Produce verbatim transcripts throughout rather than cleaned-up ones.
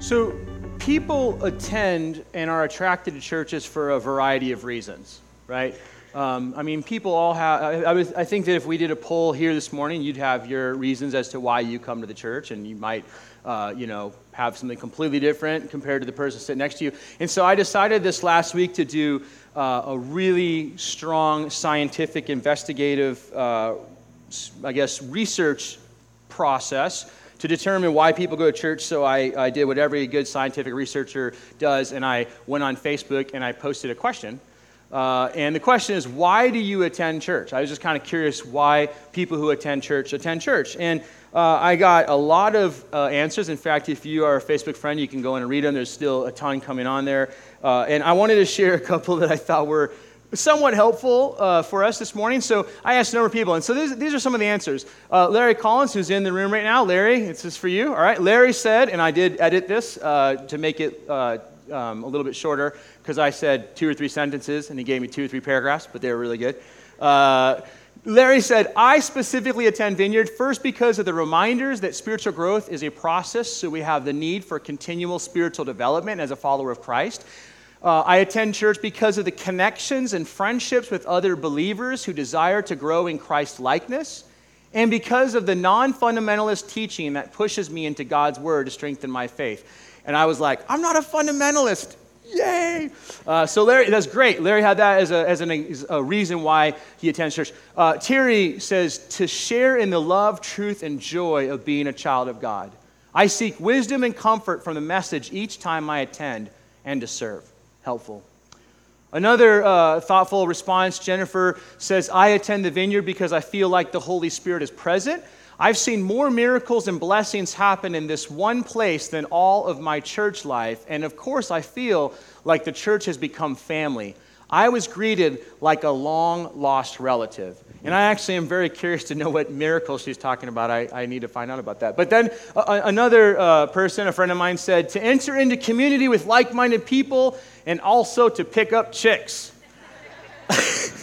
So people attend and are attracted to churches for a variety of reasons, right? Um, I mean, people all have, I, I, was, I think that if we did a poll here this morning, you'd have your reasons as to why you come to the church, and you might, uh, you know, have something completely different compared to the person sitting next to you. And so I decided this last week to do uh, a really strong scientific, investigative, uh, I guess, research process to determine why people go to church. So I, I did what every good scientific researcher does, and I went on Facebook and I posted a question. Uh, and the question is, why do you attend church? I was just kind of curious why people who attend church attend church. And uh, I got a lot of uh, answers. In fact, if you are a Facebook friend, you can go in and read them. There's still a ton coming on there. Uh, and I wanted to share a couple that I thought were somewhat helpful uh, for us this morning. So I asked a number of people, and so these, these are some of the answers. Uh, Larry Collins, who's in the room right now. Larry, this is for you. All right. Larry said, and I did edit this uh, to make it uh, um, a little bit shorter, because I said two or three sentences, and he gave me two or three paragraphs, but they were really good. Uh, Larry said, I specifically attend Vineyard first because of the reminders that spiritual growth is a process, so we have the need for continual spiritual development as a follower of Christ. Uh, I attend church because of the connections and friendships with other believers who desire to grow in Christ likeness, and because of the non-fundamentalist teaching that pushes me into God's word to strengthen my faith. And I was like, I'm not a fundamentalist. Yay! Uh, so Larry, that's great. Larry had that as a as an, as a reason why he attends church. Uh, Terry says, to share in the love, truth, and joy of being a child of God. I seek wisdom and comfort from the message each time I attend, and to serve. Helpful. Another uh, thoughtful response, Jennifer says, I attend the Vineyard because I feel like the Holy Spirit is present. I've seen more miracles and blessings happen in this one place than all of my church life. And of course, I feel like the church has become family. I was greeted like a long-lost relative. And I actually am very curious to know what miracle she's talking about. I, I need to find out about that. But then uh, another uh, person, a friend of mine, said, to enter into community with like-minded people and also to pick up chicks. I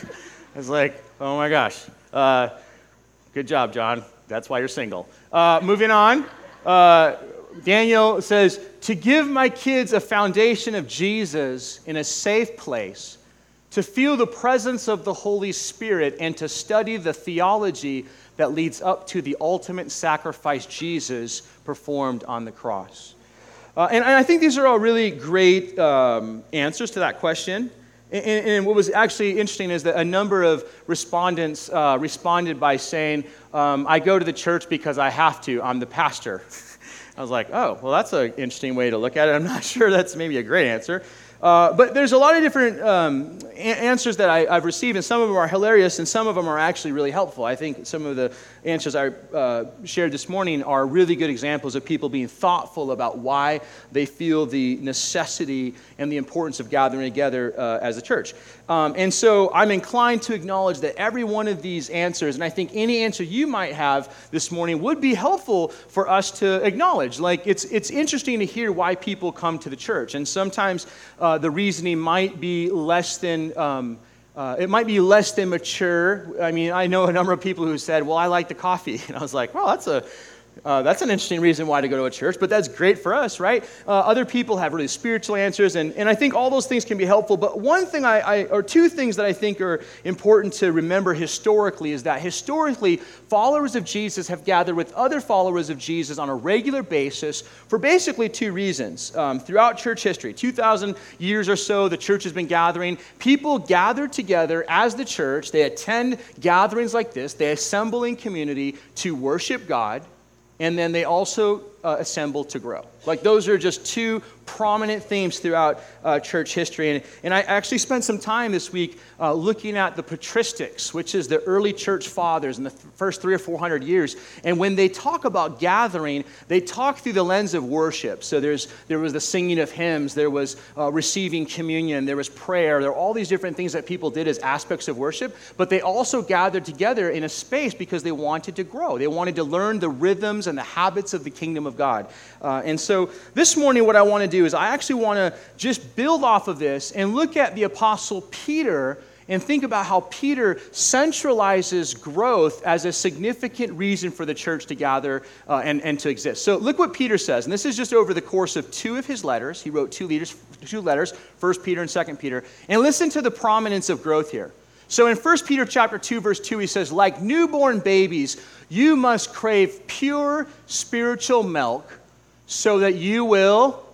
was like, oh my gosh. Uh, good job, John. That's why you're single. Uh, moving on. Uh, Daniel says, to give my kids a foundation of Jesus in a safe place, to feel the presence of the Holy Spirit, and to study the theology that leads up to the ultimate sacrifice Jesus performed on the cross. Uh, and, and I think these are all really great um, answers to that question. And, and what was actually interesting is that a number of respondents uh, responded by saying, um, I go to the church because I have to. I'm the pastor. I was like, oh, well, that's an interesting way to look at it. I'm not sure that's maybe a great answer. Uh, but there's a lot of different um, a- answers that I, I've received, and some of them are hilarious, and some of them are actually really helpful. I think some of the answers I uh, shared this morning are really good examples of people being thoughtful about why they feel the necessity and the importance of gathering together uh, as a church. Um, and so I'm inclined to acknowledge that every one of these answers, and I think any answer you might have this morning, would be helpful for us to acknowledge. Like, it's it's interesting to hear why people come to the church, and sometimes uh, the reasoning might be less than um, uh, it might be less than mature. I mean, I know a number of people who said, "Well, I like the coffee," and I was like, "Well, that's a." Uh, that's an interesting reason why to go to a church, but that's great for us, right? Uh, other people have really spiritual answers, and, and I think all those things can be helpful. But one thing I, I, or two things that I think are important to remember historically is that historically, followers of Jesus have gathered with other followers of Jesus on a regular basis for basically two reasons. Um, throughout church history, two thousand years or so, the church has been gathering. People gather together as the church. They attend gatherings like this. They assemble in community to worship God. And then they also uh, assemble to grow. Like, those are just two prominent themes throughout uh, church history. And, and I actually spent some time this week uh, looking at the patristics, which is the early church fathers in the th- first three or four hundred years. And when they talk about gathering, they talk through the lens of worship. So there's there was the singing of hymns, there was uh, receiving communion, there was prayer, there were all these different things that people did as aspects of worship. But they also gathered together in a space because they wanted to grow. They wanted to learn the rhythms and the habits of the kingdom of God. Uh, and so this morning, what I want to do is I actually want to just build off of this and look at the Apostle Peter and think about how Peter centralizes growth as a significant reason for the church to gather uh, and, and to exist. So look what Peter says, and this is just over the course of two of his letters. He wrote two leaders, two letters, First Peter and Second Peter, and listen to the prominence of growth here. So in First Peter chapter two, verse two, he says, like newborn babies, you must crave pure spiritual milk so that you will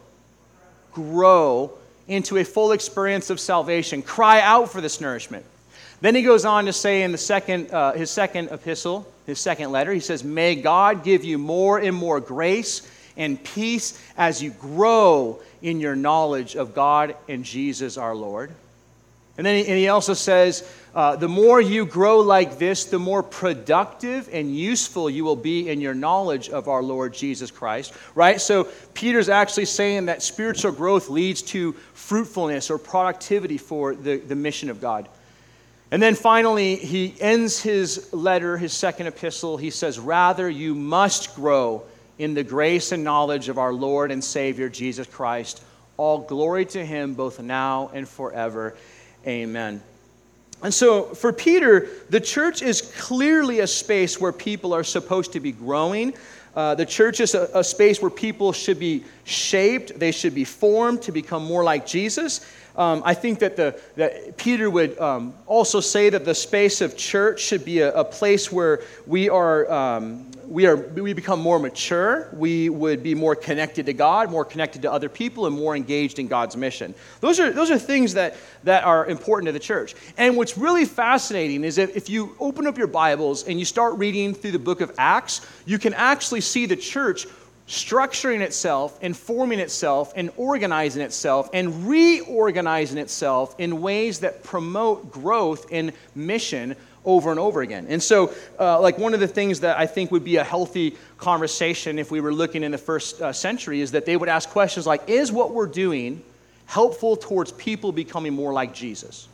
grow into a full experience of salvation. Cry out for this nourishment. Then he goes on to say in the second, uh, his second epistle, his second letter, he says, may God give you more and more grace and peace as you grow in your knowledge of God and Jesus our Lord. And then he, and he also says, uh, the more you grow like this, the more productive and useful you will be in your knowledge of our Lord Jesus Christ, right? So Peter's actually saying that spiritual growth leads to fruitfulness or productivity for the, the mission of God. And then finally, he ends his letter, his second epistle, he says, rather you must grow in the grace and knowledge of our Lord and Savior, Jesus Christ. All glory to him both now and forever. Amen. And so for Peter, the church is clearly a space where people are supposed to be growing. Uh, the church is a, a space where people should be shaped. They should be formed to become more like Jesus. Um, I think that the that Peter would um, also say that the space of church should be a, a place where we are um, we are we become more mature. We would be more connected to God, more connected to other people, and more engaged in God's mission. Those are those are things that that are important to the church. And what's really fascinating is that if you open up your Bibles and you start reading through the book of Acts, you can actually see the church structuring itself and forming itself and organizing itself and reorganizing itself in ways that promote growth and mission over and over again. And so, uh, like one of the things that I think would be a healthy conversation if we were looking in the first uh, century is that they would ask questions like, is what we're doing helpful towards people becoming more like Jesus?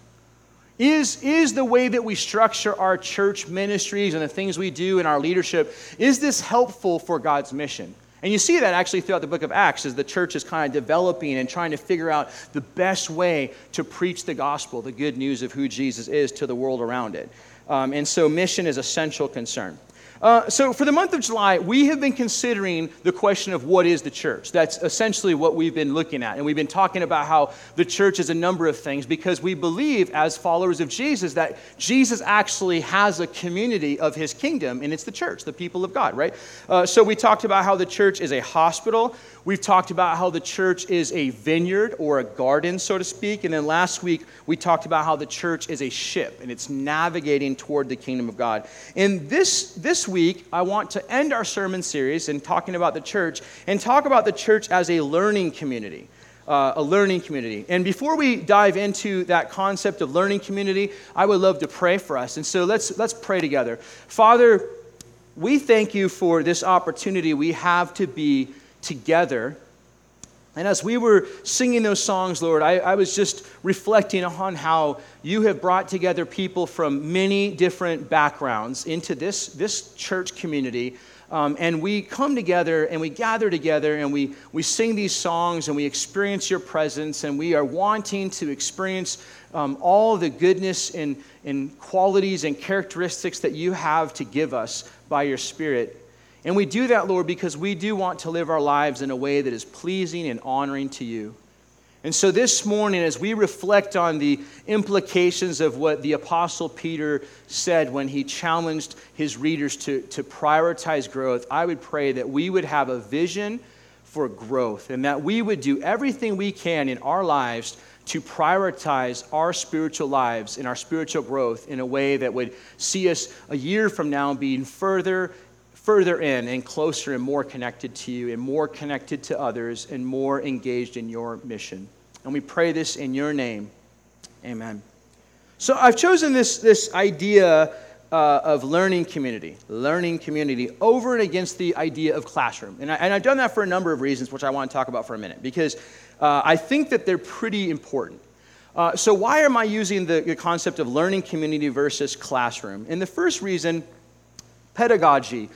Is, is the way that we structure our church ministries and the things we do in our leadership, is this helpful for God's mission? And you see that actually throughout the book of Acts as the church is kind of developing and trying to figure out the best way to preach the gospel, the good news of who Jesus is to the world around it. Um, and so mission is a central concern. Uh, so for the month of July, we have been considering the question of what is the church. That's essentially what we've been looking at. And we've been talking about how the church is a number of things because we believe as followers of Jesus that Jesus actually has a community of his kingdom, and it's the church, the people of God, right? Uh, so we talked about how the church is a hospital. We've talked about how the church is a vineyard or a garden, so to speak. And then last week, we talked about how the church is a ship, and it's navigating toward the kingdom of God. And this, this week, I want to end our sermon series in talking about the church and talk about the church as a learning community. Uh, a learning community. And before we dive into that concept of learning community, I would love to pray for us. And so let's let's pray together. Father, we thank you for this opportunity we have to be together. And as we were singing those songs, Lord, I, I was just reflecting on how you have brought together people from many different backgrounds into this, this church community. Um, and we come together and we gather together and we, we sing these songs and we experience your presence and we are wanting to experience um, all the goodness and, and qualities and characteristics that you have to give us by your Spirit. And we do that, Lord, because we do want to live our lives in a way that is pleasing and honoring to you. And so this morning, as we reflect on the implications of what the Apostle Peter said when he challenged his readers to, to prioritize growth, I would pray that we would have a vision for growth and that we would do everything we can in our lives to prioritize our spiritual lives and our spiritual growth in a way that would see us a year from now being further further in and closer and more connected to you and more connected to others and more engaged in your mission. And we pray this in your name. Amen. So I've chosen this, this idea uh, of learning community, learning community over and against the idea of classroom. And, I, and I've done that for a number of reasons, which I want to talk about for a minute, because uh, I think that they're pretty important. Uh, so why am I using the, the concept of learning community versus classroom? And the first reason, pedagogy.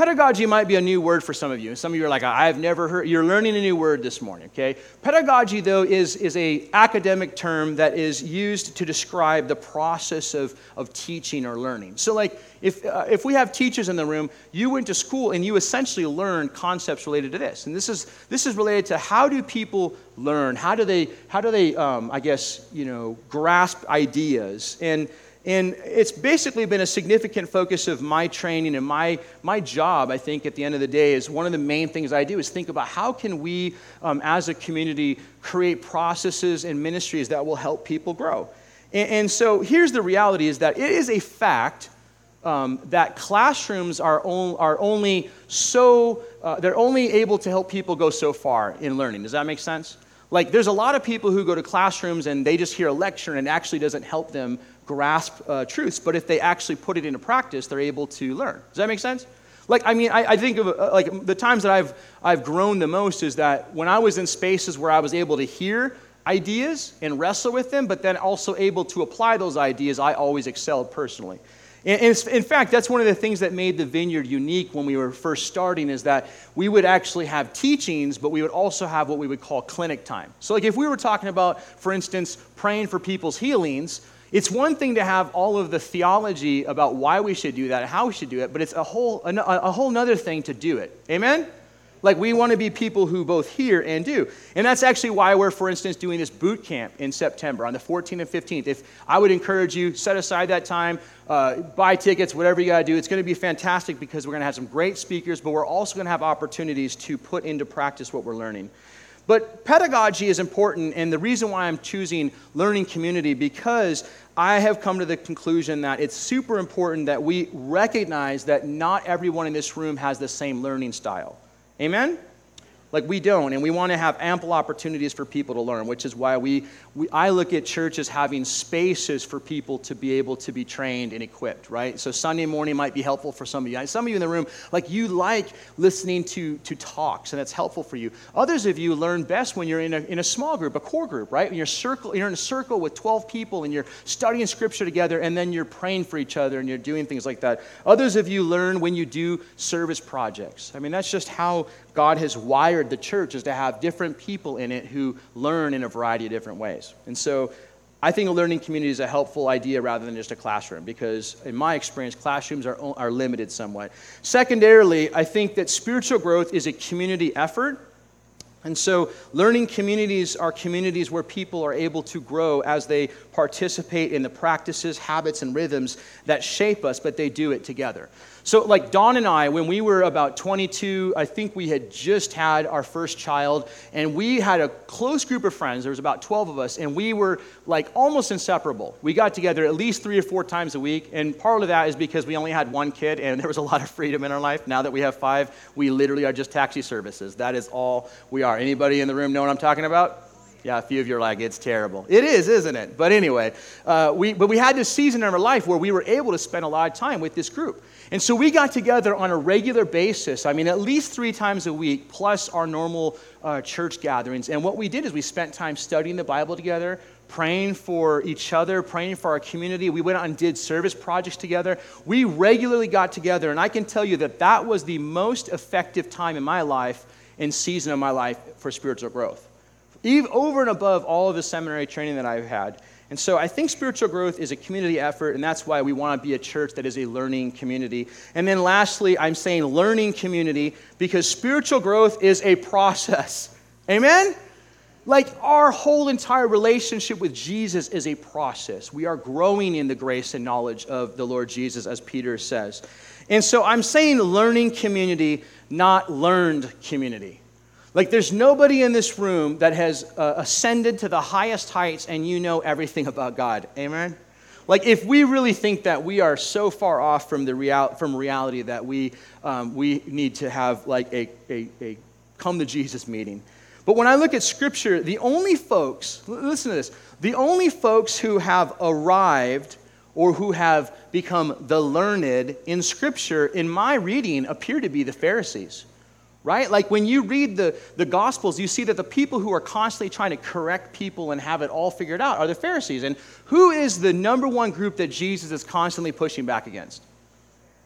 pedagogy might be a new word for some of you. Some of you are like, I've never heard, you're learning a new word this morning, okay? Pedagogy, though, is, is a academic term that is used to describe the process of, of teaching or learning. So like, if, uh, if we have teachers in the room, you went to school and you essentially learned concepts related to this. And this is, this is related to how do people learn? How do they, how do they um, I guess, you know, grasp ideas? And And it's basically been a significant focus of my training and my my job, I think, at the end of the day, is one of the main things I do is think about how can we, um, as a community, create processes and ministries that will help people grow. And, and so here's the reality is that it is a fact um, that classrooms are, on, are only so, uh, they're only able to help people go so far in learning. Does that make sense? Like, there's a lot of people who go to classrooms and they just hear a lecture and it actually doesn't help them grasp uh, truths. But if they actually put it into practice, they're able to learn. Does that make sense? Like, I mean, I, I think of, uh, like, the times that I've, I've grown the most is that when I was in spaces where I was able to hear ideas and wrestle with them, but then also able to apply those ideas, I always excelled personally. And in fact, that's one of the things that made the Vineyard unique when we were first starting is that we would actually have teachings, but we would also have what we would call clinic time. So like if we were talking about, for instance, praying for people's healings, it's one thing to have all of the theology about why we should do that and how we should do it, but it's a whole, a, a whole nother thing to do it. Amen? Like we want to be people who both hear and do. And that's actually why we're, for instance, doing this boot camp in September on the fourteenth and fifteenth. If I would encourage you, set aside that time, uh, buy tickets, whatever you got to do. It's going to be fantastic because we're going to have some great speakers, but we're also going to have opportunities to put into practice what we're learning. But pedagogy is important, and the reason why I'm choosing learning community because I have come to the conclusion that it's super important that we recognize that not everyone in this room has the same learning style. Amen? Like we don't, and we want to have ample opportunities for people to learn, which is why we, we I look at church as having spaces for people to be able to be trained and equipped, right? So Sunday morning might be helpful for some of you. Some of you in the room, like you like listening to, to talks, and that's helpful for you. Others of you learn best when you're in a, in a small group, a core group, right? When you're, circle, you're in a circle with twelve people, and you're studying Scripture together, and then you're praying for each other, and you're doing things like that. Others of you learn when you do service projects. I mean, that's just how God has wired the church, is to have different people in it who learn in a variety of different ways. And so I think a learning community is a helpful idea rather than just a classroom because in my experience, classrooms are, are limited somewhat. Secondarily, I think that spiritual growth is a community effort. And so learning communities are communities where people are able to grow as they participate in the practices, habits, and rhythms that shape us, but they do it together. So like Dawn and I, when we were about twenty-two, I think we had just had our first child, and we had a close group of friends. There was about twelve of us, and we were like almost inseparable. We got together at least three or four times a week, and part of that is because we only had one kid, and there was a lot of freedom in our life. Now that we have five, we literally are just taxi services. That is all we are. Anybody in the room know what I'm talking about? Yeah, a few of you are like, it's terrible. It is, isn't it? But anyway, uh, we but we had this season in our life where we were able to spend a lot of time with this group. And so we got together on a regular basis, I mean, at least three times a week, plus our normal uh, church gatherings. And what we did is we spent time studying the Bible together, praying for each other, praying for our community. We went out and did service projects together. We regularly got together, and I can tell you that that was the most effective time in my life and season of my life for spiritual growth, even over and above all of the seminary training that I've had. And so I think spiritual growth is a community effort, and that's why we want to be a church that is a learning community. And then lastly, I'm saying learning community because spiritual growth is a process. Amen? Like our whole entire relationship with Jesus is a process. We are growing in the grace and knowledge of the Lord Jesus, as Peter says. And so I'm saying learning community, not learned community. Like there's nobody in this room that has uh, ascended to the highest heights and you know everything about God. Amen? Like if we really think that we are so far off from the real, from reality that we um, we need to have like a, a, a come to Jesus meeting. But when I look at Scripture, the only folks, listen to this, the only folks who have arrived or who have become the learned in Scripture, in my reading, appear to be the Pharisees. Right? Like when you read the, the Gospels, you see that the people who are constantly trying to correct people and have it all figured out are the Pharisees. And who is the number one group that Jesus is constantly pushing back against?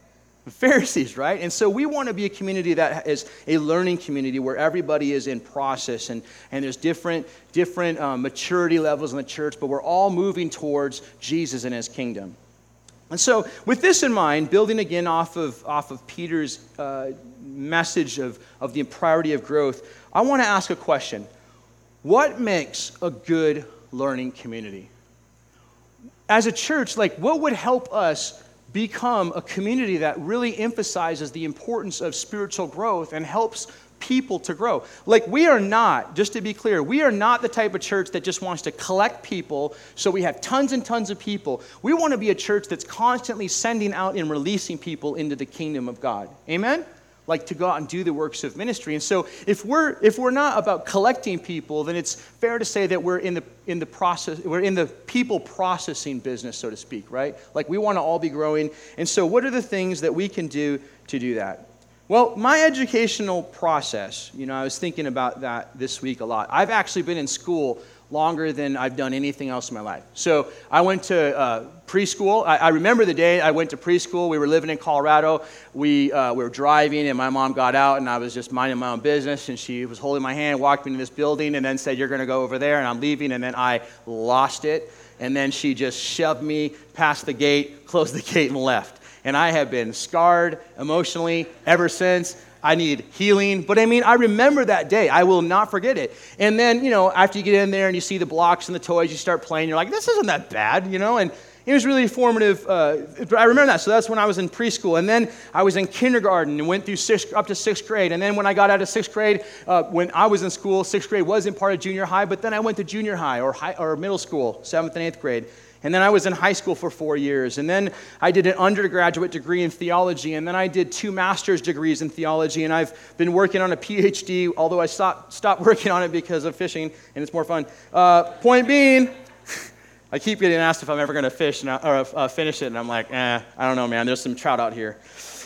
Pharisees, right? And so we want to be a community that is a learning community where everybody is in process and, and there's different, different um, maturity levels in the church, but we're all moving towards Jesus and his kingdom. And so with this in mind, building again off of, off of Peter's uh, message of, of the priority of growth, I want to ask a question. What makes a good learning community? As a church, like what would help us become a community that really emphasizes the importance of spiritual growth and helps people to grow? Like we are not, just to be clear, we are not the type of church that just wants to collect people so we have tons and tons of people. We want to be a church that's constantly sending out and releasing people into the kingdom of God. Amen? Like to go out and do the works of ministry. And so if we're if we're not about collecting people, then it's fair to say that we're in the in the process, we're in the people processing business, so to speak, right? Like we want to all be growing. And so what are the things that we can do to do that? Well, my educational process, you know, I was thinking about that this week a lot. I've actually been in school longer than I've done anything else in my life. So I went to uh, preschool. I, I remember the day I went to preschool. We were living in Colorado. We, uh, we were driving, and my mom got out, and I was just minding my own business, and she was holding my hand, walked me into this building, and then said, "You're going to go over there," and I'm leaving, and then I lost it, and then she just shoved me past the gate, closed the gate, and left. And I have been scarred emotionally ever since. I need healing. But I mean, I remember that day. I will not forget it. And then, you know, after you get in there and you see the blocks and the toys, you start playing, you're like, this isn't that bad, you know? And it was really formative. Uh, I remember that. So that's when I was in preschool. And then I was in kindergarten and went through sixth, up to sixth grade. And then when I got out of sixth grade, uh, when I was in school, sixth grade wasn't part of junior high, but then I went to junior high or, high, or middle school, seventh and eighth grade. And then I was in high school for four years. And then I did an undergraduate degree in theology. And then I did two master's degrees in theology. And I've been working on a P H D, although I stopped, stopped working on it because of fishing, and it's more fun. Uh, point being, I keep getting asked if I'm ever going to fish and I, or uh, finish it. And I'm like, eh, I don't know, man. There's some trout out here.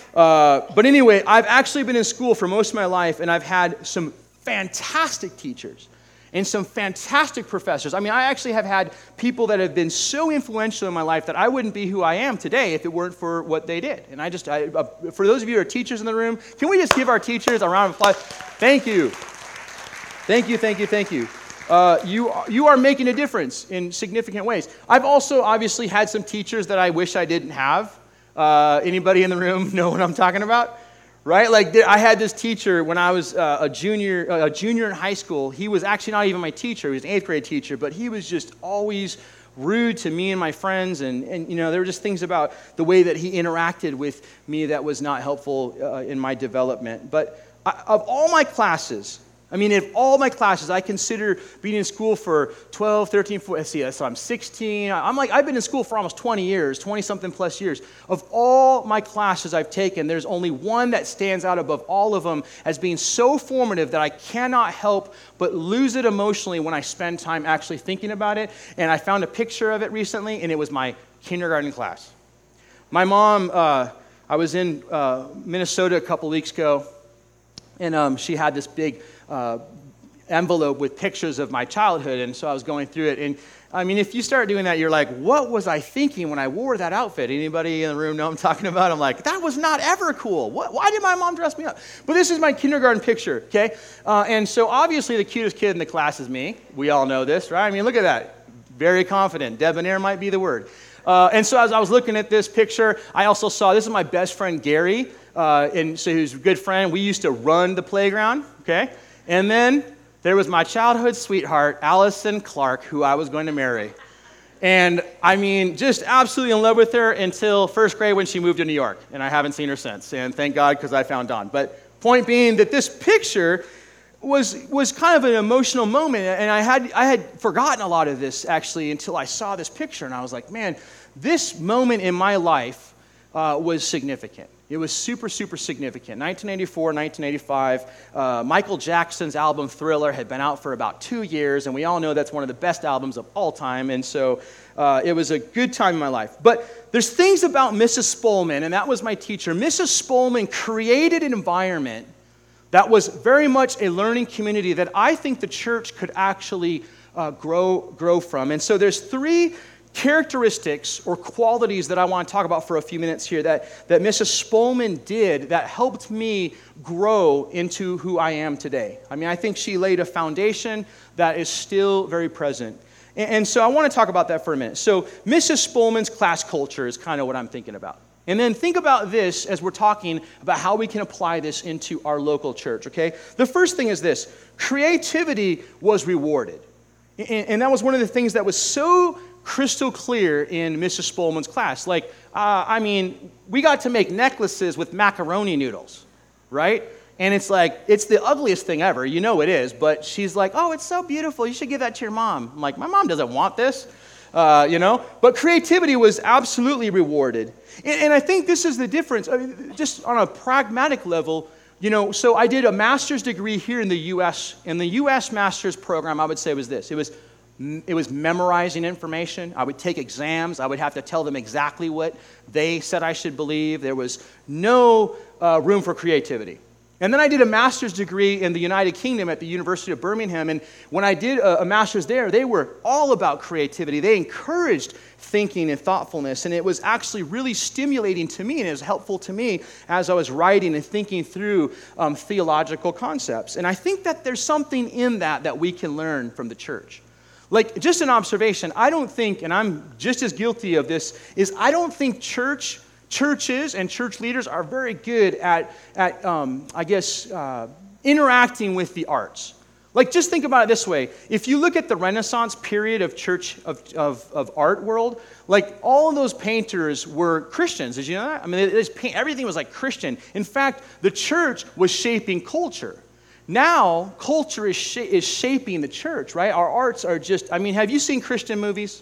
Uh, but anyway, I've actually been in school for most of my life, and I've had some fantastic teachers and some fantastic professors. I mean, I actually have had people that have been so influential in my life that I wouldn't be who I am today if it weren't for what they did. And I just, I, uh, for those of you who are teachers in the room, can we just give our teachers a round of applause? Thank you. Thank you, thank you, thank you. Uh, you, you are making a difference in significant ways. I've also obviously had some teachers that I wish I didn't have. Uh, anybody in the room know what I'm talking about? Right? Like I had this teacher when I was uh, a junior a junior in high school. He was actually not even my teacher. He was an eighth grade teacher, but he was just always rude to me and my friends. And, and you know, there were just things about the way that he interacted with me that was not helpful uh, in my development. But I, of all my classes, I mean, if all my classes, I consider being in school for twelve, thirteen, fourteen, see, so I'm sixteen. I'm like, I've been in school for almost twenty years, twenty-something plus years. Of all my classes I've taken, there's only one that stands out above all of them as being so formative that I cannot help but lose it emotionally when I spend time actually thinking about it. And I found a picture of it recently, and it was my kindergarten class. My mom, uh, I was in uh, Minnesota a couple weeks ago, and um, she had this big Uh, envelope with pictures of my childhood, and so I was going through it. And I mean, if you start doing that, you're like, what was I thinking when I wore that outfit? Anybody in the room know what I'm talking about? I'm like, that was not ever cool. What, why did my mom dress me up? But this is my kindergarten picture, okay? Uh, and so obviously the cutest kid in the class is me. We all know this, right? I mean, look at that. Very confident. Debonair might be the word. Uh, and so as I was looking at this picture, I also saw, this is my best friend, Gary, uh, and so he's a good friend. We used to run the playground, okay? And then there was my childhood sweetheart, Allison Clark, who I was going to marry. And I mean, just absolutely in love with her until first grade when she moved to New York. And I haven't seen her since. And thank God, because I found Dawn. But point being that this picture was was kind of an emotional moment. And I had I had forgotten a lot of this, actually, until I saw this picture. And I was like, man, this moment in my life uh, was significant. It was super, super significant. nineteen eighty-four, nineteen eighty-five, uh, Michael Jackson's album Thriller had been out for about two years, and we all know that's one of the best albums of all time, and so uh, it was a good time in my life. But there's things about Missus Spolman, and that was my teacher. Missus Spolman created an environment that was very much a learning community that I think the church could actually uh, grow, grow from. And so there's three characteristics or qualities that I want to talk about for a few minutes here that, that Missus Spolman did that helped me grow into who I am today. I mean, I think she laid a foundation that is still very present. And, and so I want to talk about that for a minute. So Missus Spolman's class culture is kind of what I'm thinking about. And then think about this as we're talking about how we can apply this into our local church, okay? The first thing is this: creativity was rewarded. And, and that was one of the things that was so crystal clear in Missus Spolman's class. Like, uh, I mean, we got to make necklaces with macaroni noodles, right? And it's like, it's the ugliest thing ever. You know it is. But she's like, oh, it's so beautiful. You should give that to your mom. I'm like, my mom doesn't want this, uh, you know? But creativity was absolutely rewarded. And, and I think this is the difference. I mean, just on a pragmatic level, you know, so I did a master's degree here in the U S And the U S master's program, I would say, was this. It was It was memorizing information. I would take exams. I would have to tell them exactly what they said I should believe. There was no uh, room for creativity. And then I did a master's degree in the United Kingdom at the University of Birmingham. And when I did a, a master's there, they were all about creativity. They encouraged thinking and thoughtfulness. And it was actually really stimulating to me, and it was helpful to me as I was writing and thinking through um, theological concepts. And I think that there's something in that that we can learn from the church. Like, just an observation, I don't think, and I'm just as guilty of this, is I don't think church, churches and church leaders are very good at, at um, I guess, uh, interacting with the arts. Like, just think about it this way. If you look at the Renaissance period of church, of, of, of art world, like, all of those painters were Christians. Did you know that? I mean, it, it paint, everything was like Christian. In fact, the church was shaping culture. Now, culture is, sh- is shaping the church, right? Our arts are just, I mean, have you seen Christian movies?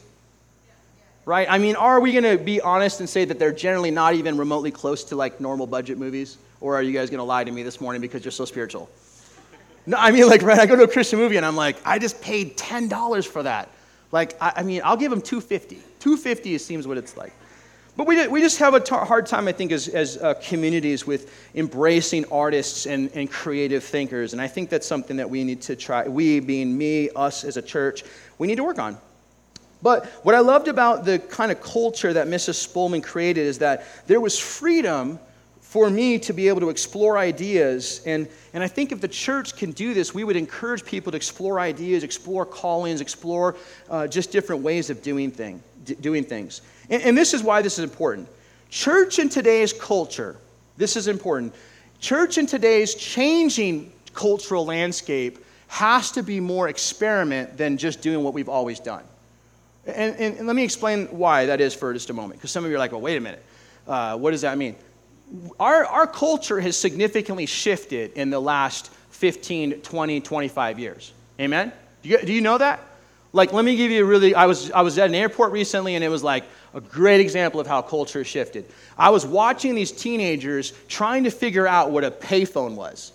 Right? I mean, are we going to be honest and say that they're generally not even remotely close to like normal budget movies? Or are you guys going to lie to me this morning because you're so spiritual? No, I mean, like, right, I go to a Christian movie and I'm like, I just paid ten dollars for that. Like, I, I mean, I'll give them two hundred fifty dollars. two hundred fifty dollars seems what it's like. But we we just have a t- hard time, I think, as, as uh, communities with embracing artists and, and creative thinkers. And I think that's something that we need to try, we being me, us as a church, we need to work on. But what I loved about the kind of culture that Missus Spolman created is that there was freedom for me to be able to explore ideas. And, and I think if the church can do this, we would encourage people to explore ideas, explore callings, explore uh, just different ways of doing, thing, d- doing things. And, and this is why this is important. Church in today's culture, this is important. Church in today's changing cultural landscape has to be more experiment than just doing what we've always done. And, and, and let me explain why that is for just a moment. Because some of you are like, well, wait a minute. Uh, what does that mean? Our, our culture has significantly shifted in the last fifteen, twenty, twenty-five years. Amen? Do you, do you know that? Like, let me give you a really, I was I was at an airport recently, and it was like a great example of how culture has shifted. I was watching these teenagers trying to figure out what a payphone was.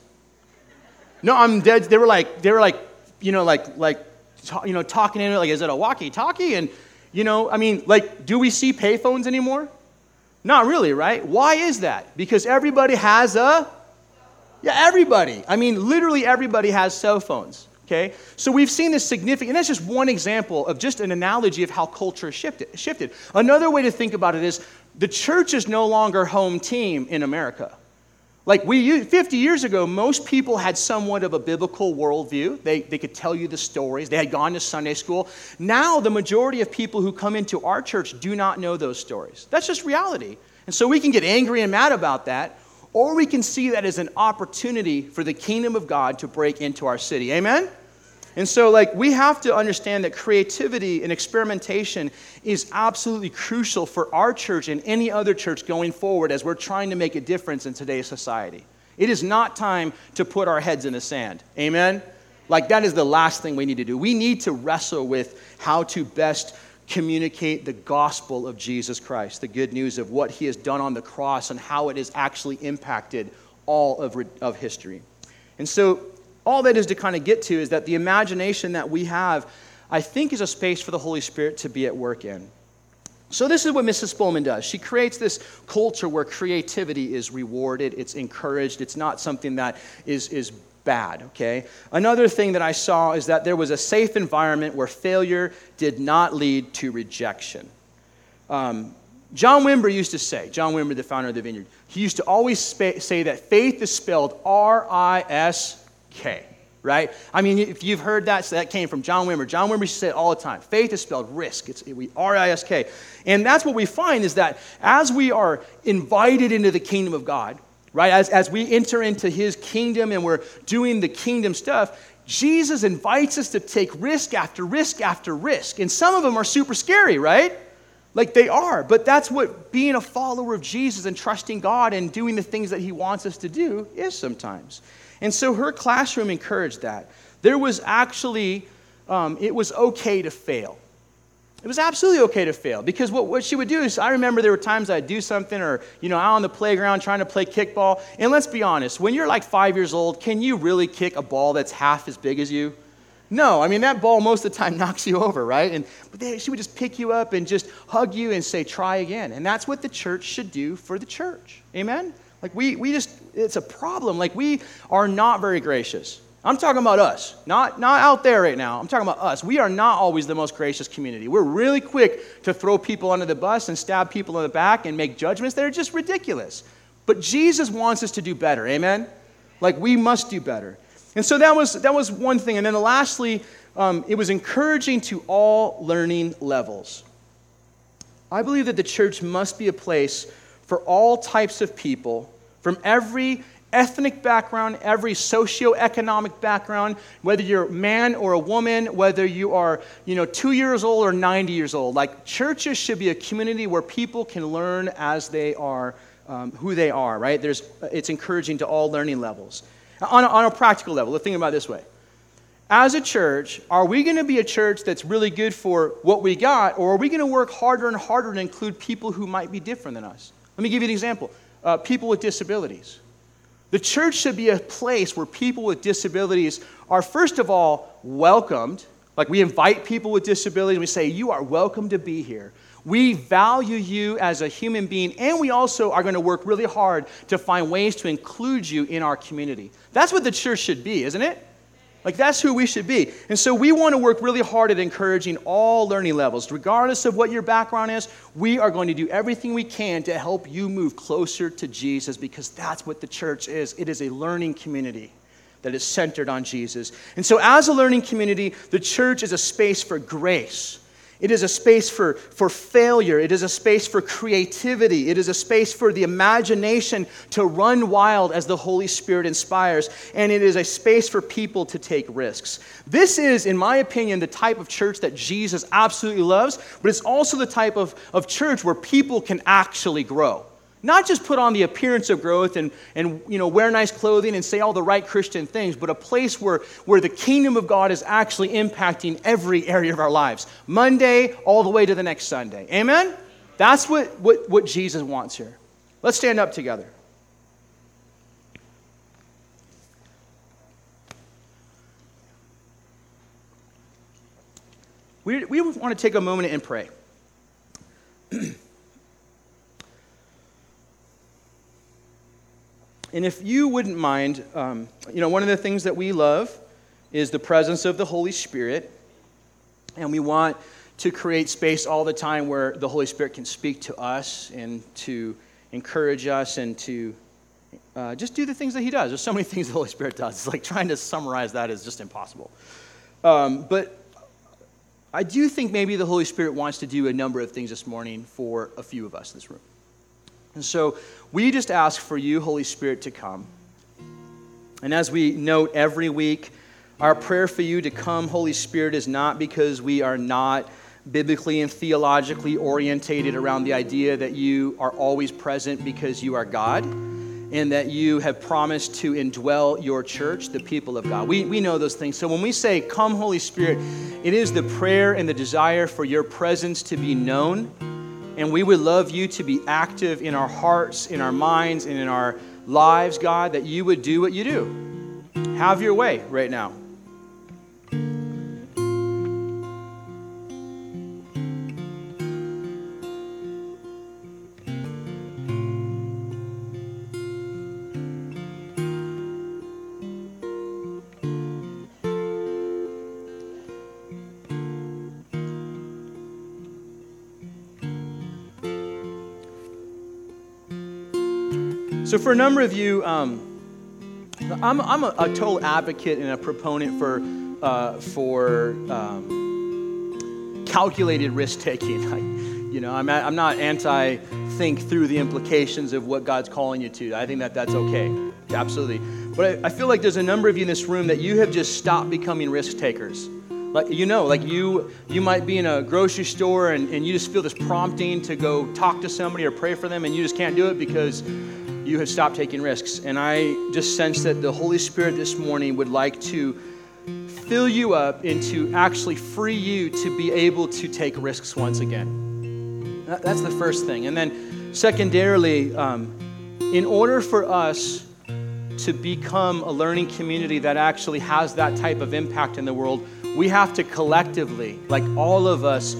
No, I'm dead. They were like, they were like, you know, like, like, you know, talking in it, like, is it a walkie-talkie? And, you know, I mean, like, do we see payphones anymore? Not really, right? Why is that? Because everybody has a, yeah, everybody. I mean, literally everybody has cell phones, okay? So we've seen this significant, and that's just one example of just an analogy of how culture has shifted. shifted. Another way to think about it is the church is no longer home team in America. Like we, fifty years ago, most people had somewhat of a biblical worldview. They, they could tell you the stories. They had gone to Sunday school. Now, the majority of people who come into our church do not know those stories. That's just reality. And so we can get angry and mad about that, or we can see that as an opportunity for the kingdom of God to break into our city. Amen? And so, like, we have to understand that creativity and experimentation is absolutely crucial for our church and any other church going forward as we're trying to make a difference in today's society. It is not time to put our heads in the sand. Amen? Like, that is the last thing we need to do. We need to wrestle with how to best communicate the gospel of Jesus Christ, the good news of what he has done on the cross and how it has actually impacted all of, of history. And so, all that is to kind of get to is that the imagination that we have, I think, is a space for the Holy Spirit to be at work in. So this is what Missus Spolman does. She creates this culture where creativity is rewarded, it's encouraged, it's not something that is, is bad, okay? Another thing that I saw is that there was a safe environment where failure did not lead to rejection. Um, John Wimber used to say, John Wimber, the founder of the Vineyard, he used to always sp- say that faith is spelled R I S K, right? I mean, if you've heard that, so that came from John Wimber. John Wimber used to say it all the time. Faith is spelled risk. It's we R I S K. And that's what we find is that as we are invited into the kingdom of God, right, as, as we enter into his kingdom and we're doing the kingdom stuff, Jesus invites us to take risk after risk after risk. And some of them are super scary, right? Like they are, but that's what being a follower of Jesus and trusting God and doing the things that he wants us to do is sometimes. And so her classroom encouraged that. There was actually, um, it was okay to fail. It was absolutely okay to fail because what, what she would do is, I remember there were times I'd do something or, you know, out on the playground trying to play kickball. And let's be honest, when you're like five years old, can you really kick a ball that's half as big as you? No, I mean, that ball most of the time knocks you over, right? And but they, she would just pick you up and just hug you and say, try again. And that's what the church should do for the church. Amen? Like we, we just, it's a problem. Like we are not very gracious. I'm talking about us, not, not out there right now. I'm talking about us. We are not always the most gracious community. We're really quick to throw people under the bus and stab people in the back and make judgments that are just ridiculous. But Jesus wants us to do better. Amen? Like we must do better. And so that was that was one thing. And then lastly, um, it was encouraging to all learning levels. I believe that the church must be a place for all types of people from every ethnic background, every socioeconomic background, whether you're a man or a woman, whether you are, you know, two years old or ninety years old. Like churches should be a community where people can learn as they are, um, who they are, right? There's, it's encouraging to all learning levels. On a, on a practical level, let's think about it this way. As a church, are we going to be a church that's really good for what we got, or are we going to work harder and harder to include people who might be different than us? Let me give you an example. Uh, people with disabilities. The church should be a place where people with disabilities are, first of all, welcomed. Like we invite people with disabilities, and we say, you are welcome to be here. We value you as a human being, and we also are going to work really hard to find ways to include you in our community. That's what the church should be, isn't it? Like, that's who we should be. And so we want to work really hard at encouraging all learning levels. Regardless of what your background is, we are going to do everything we can to help you move closer to Jesus because that's what the church is. It is a learning community that is centered on Jesus. And so as a learning community, the church is a space for grace. It is a space for, for failure. It is a space for creativity. It is a space for the imagination to run wild as the Holy Spirit inspires. And it is a space for people to take risks. This is, in my opinion, the type of church that Jesus absolutely loves, but it's also the type of, of church where people can actually grow. Not just put on the appearance of growth and, and you know, wear nice clothing and say all the right Christian things, but a place where, where the kingdom of God is actually impacting every area of our lives. Monday all the way to the next Sunday. Amen? That's what, what, what Jesus wants here. Let's stand up together. We, we want to take a moment and pray. And if you wouldn't mind, um, you know, one of the things that we love is the presence of the Holy Spirit. And we want to create space all the time where the Holy Spirit can speak to us and to encourage us and to uh, just do the things that he does. There's so many things the Holy Spirit does. It's like trying to summarize that is just impossible. Um, but I do think maybe the Holy Spirit wants to do a number of things this morning for a few of us in this room. And so we just ask for you, Holy Spirit, to come. And as we note every week, our prayer for you to come, Holy Spirit, is not because we are not biblically and theologically orientated around the idea that you are always present because you are God and that you have promised to indwell your church, the people of God. We, we know those things. So when we say, come, Holy Spirit, it is the prayer and the desire for your presence to be known. And we would love you to be active in our hearts, in our minds, and in our lives, God, that you would do what you do. Have your way right now. So for a number of you, um, I'm, I'm a, a total advocate and a proponent for uh, for um, calculated risk taking. I, you know, I'm I'm not anti think through the implications of what God's calling you to. I think that that's okay, absolutely. But I, I feel like there's a number of you in this room that you have just stopped becoming risk takers. Like, you know, like you you might be in a grocery store and, and you just feel this prompting to go talk to somebody or pray for them, and you just can't do it because you have stopped taking risks. And I just sense that the Holy Spirit this morning would like to fill you up and to actually free you to be able to take risks once again. That's the first thing. And then secondarily, um, in order for us to become a learning community that actually has that type of impact in the world, we have to collectively, like all of us,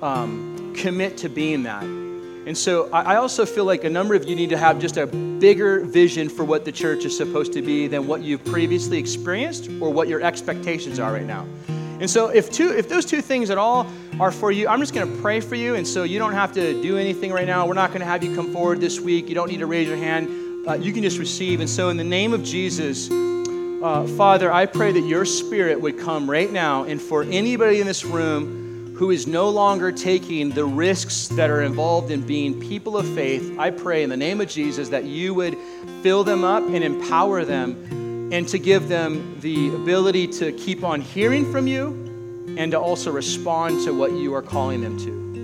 um, commit to being that. And so I also feel like a number of you need to have just a bigger vision for what the church is supposed to be than what you've previously experienced or what your expectations are right now. And so if two, if those two things at all are for you, I'm just going to pray for you. And so you don't have to do anything right now. We're not going to have you come forward this week. You don't need to raise your hand. Uh, you can just receive. And so in the name of Jesus, uh, Father, I pray that your Spirit would come right now. And for anybody in this room who is no longer taking the risks that are involved in being people of faith, I pray in the name of Jesus that you would fill them up and empower them and to give them the ability to keep on hearing from you and to also respond to what you are calling them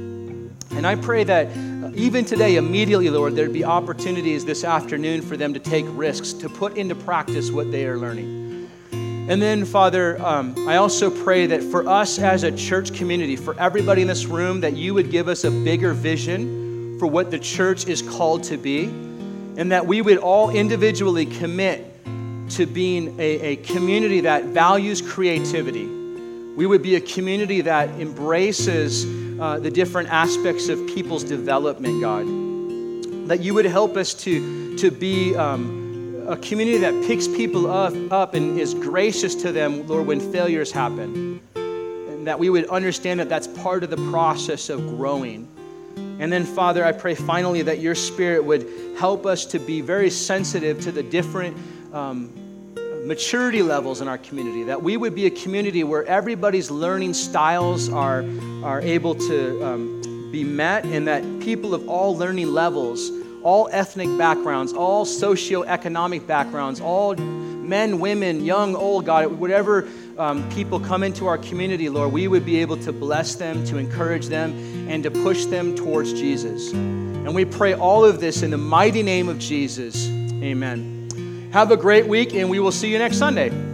to. And I pray that even today, immediately, Lord, there'd be opportunities this afternoon for them to take risks, to put into practice what they are learning. And then, Father, um, I also pray that for us as a church community, for everybody in this room, that you would give us a bigger vision for what the church is called to be, and that we would all individually commit to being a, a community that values creativity. We would be a community that embraces uh, the different aspects of people's development, God. That you would help us to, to be um, a community that picks people up, up and is gracious to them, Lord, when failures happen. And that we would understand that that's part of the process of growing. And then, Father, I pray finally that your Spirit would help us to be very sensitive to the different um, maturity levels in our community. That we would be a community where everybody's learning styles are, are able to um, be met, and that people of all learning levels, all ethnic backgrounds, all socioeconomic backgrounds, all men, women, young, old, God, whatever um, people come into our community, Lord, we would be able to bless them, to encourage them, and to push them towards Jesus. And we pray all of this in the mighty name of Jesus. Amen. Have a great week, and we will see you next Sunday.